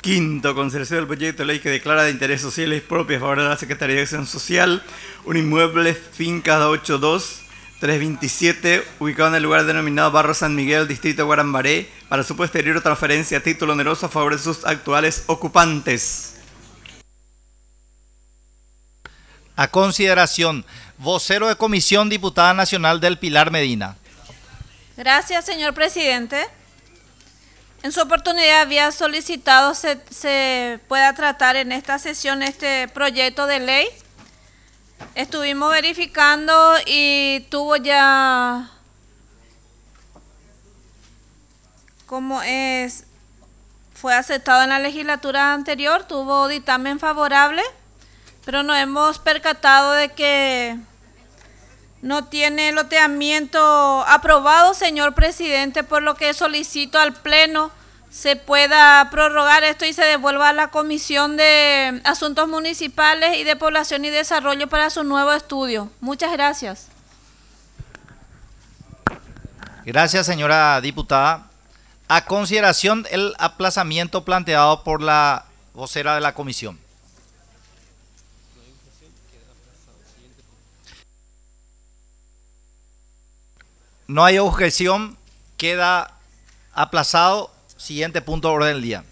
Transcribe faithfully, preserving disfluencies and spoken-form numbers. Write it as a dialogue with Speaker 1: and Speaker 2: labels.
Speaker 1: Quinto, consideración del proyecto de ley que declara de interés social y propio a favor de la Secretaría de Acción Social un inmueble finca ochenta y dos trescientos veintisiete ubicado en el lugar denominado Barrio San Miguel, distrito de Guarambaré, para su posterior transferencia a título oneroso a favor de sus actuales ocupantes.
Speaker 2: A consideración, vocero de comisión, diputada nacional del Pilar Medina.
Speaker 3: Gracias, señor presidente. En su oportunidad había solicitado se, se pueda tratar en esta sesión este proyecto de ley. Estuvimos verificando y tuvo ya, como es, fue aceptado en la legislatura anterior, tuvo dictamen favorable, pero nos hemos percatado de que no tiene loteamiento aprobado, señor presidente, por lo que solicito al Pleno se pueda prorrogar esto y se devuelva a la Comisión de Asuntos Municipales y de Población y Desarrollo para su nuevo estudio. Muchas gracias.
Speaker 2: Gracias, señora diputada. A consideración, el aplazamiento planteado por la vocera de la comisión. No hay objeción, queda aplazado. Siguiente punto de orden del día.